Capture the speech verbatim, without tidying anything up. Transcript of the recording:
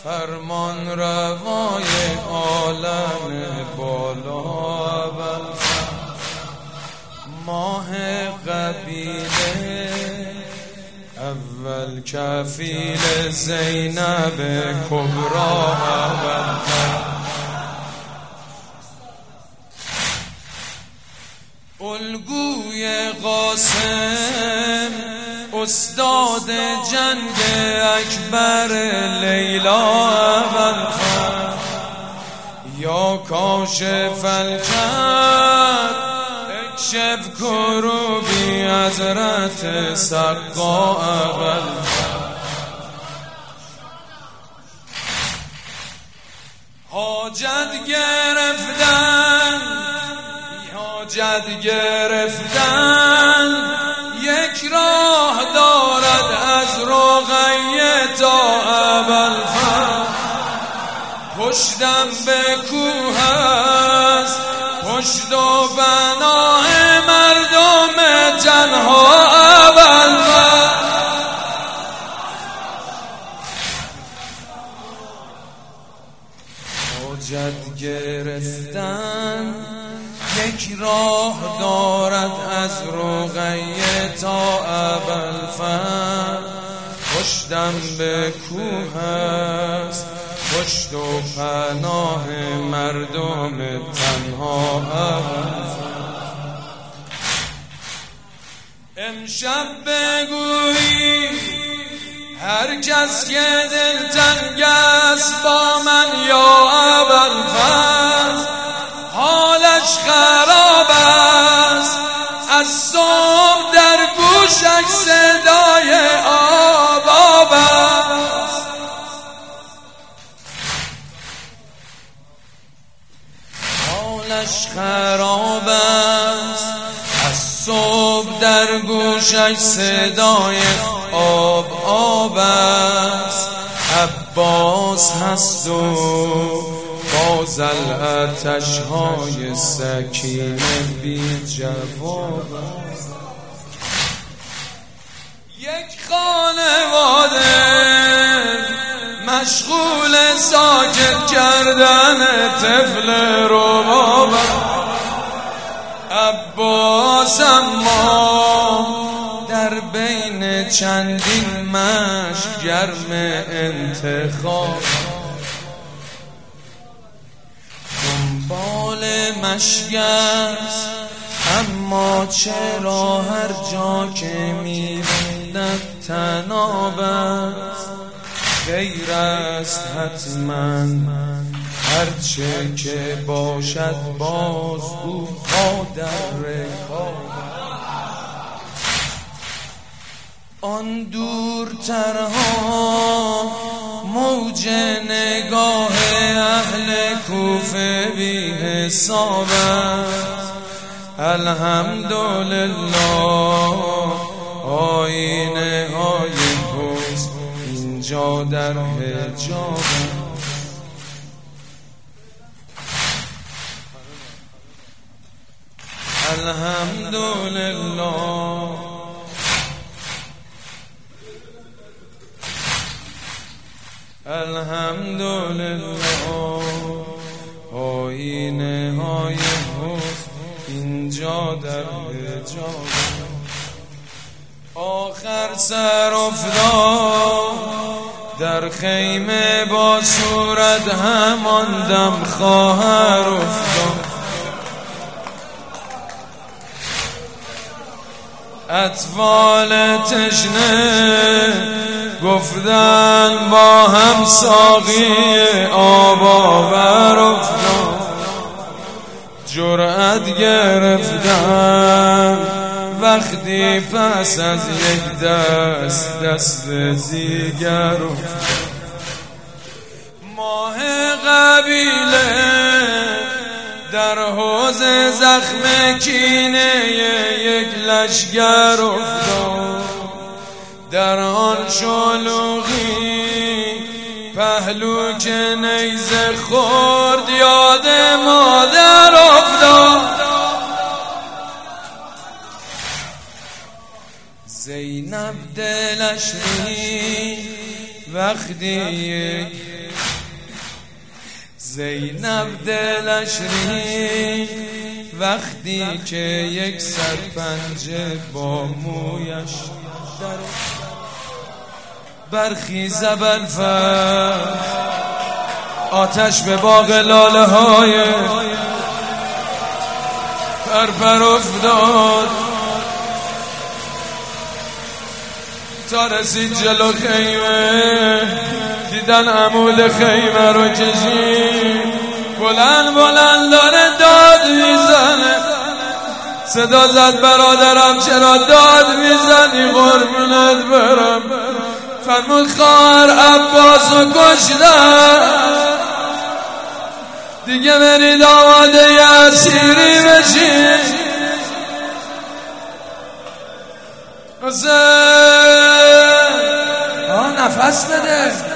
فرمان روای عالم بالا اول ماه قبیله اول کفیل زینب کبرا اول الگوی قاسم استاد جنگ اکبر لیلا اول یا کاشف الکرب اکشف کروبی حضرت سقا اول حاجت گرفتن حاجت گرفتن یک راه دارد از رقیه تا ابوالفضل پشتم به کوه است پشت و بناه مردم تنها ابوالفضل حاجت گرفتن یک راه دارد از رقیه تا ابوالفضل پشتم به کوه است پشت و پناه مردم تنها ابوالفضل امشب بگویی هر کس که دلتنگ است با من یا ابوالفضل حالش خراب است از صبح در گوشش صدای آب آب است حالش خراب است از صبح در گوشش صدای آب آب است عباس هست و باز الاتش های سکینه بی جواب یک خانواده مشغول ساکت کردن طفل رباب عباس اما در بین چندین مشک گرم انتخاب دنبال مشک است اما چرا هر جا که می‌بیند طناب است خیر است حتما هرچه که باشد باز او ها در رکاب آن دورترها موج نگاه اهل کوفه بی حساب است الحمدلله آینه های حسن اینجا در حجاب الحمدلله الحمدلله آینه های حسن اینجا در حجاب آخر سر افتاد در خیمه با صورت همان دم خواهر افتاد اطفال تشنه گفتن با هم ساقی آب آور افتاد جرأت گرفتن وقتی پس از یک دست دست دیگر افتاد ماه قبیله در حوض زخم کینه یک لشگر افتاد در آن شلوغی پهلو که نیزه خورد یاد مادر افتاد زینب دلش ریخت وقتی زینب دلش ریخت وقتی که یک سرپنجه با مویش برخیز ابوالفضل آتش به باغ لاله های پرپر افتاد تا رسید جلو خیمه دیدن عمود خیمه رو کشید بلند بلند داره داد میزنه صدا زد برادرم چرا داد میزنی قربونت برم فرمود خواهر عباسو کشتن دیگه برید آماده ی اسیری بشین حسین آه نفس بده